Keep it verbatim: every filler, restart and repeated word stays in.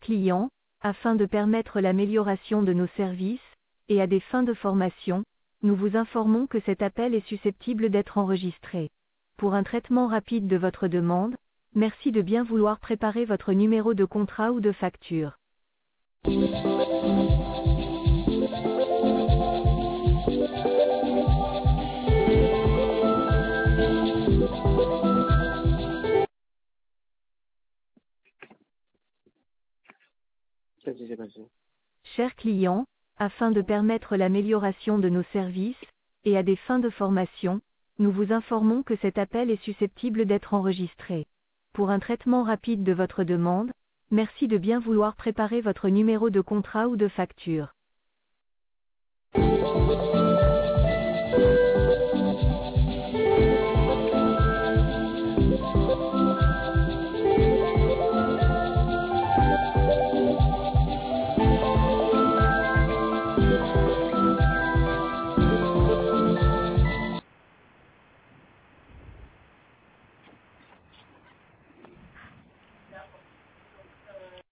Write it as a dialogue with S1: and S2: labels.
S1: clients, afin de permettre l'amélioration de nos services, et à des fins de formation, nous vous informons que cet appel est susceptible d'être enregistré. Pour un traitement rapide de votre demande, merci de bien vouloir préparer votre numéro de contrat ou de facture.
S2: Qu'est-ce qui s'est passé?
S1: Chers clients, afin de permettre l'amélioration de nos services, et à des fins de formation, nous vous informons que cet appel est susceptible d'être enregistré. Pour un traitement rapide de votre demande, merci de bien vouloir préparer votre numéro de contrat ou de facture.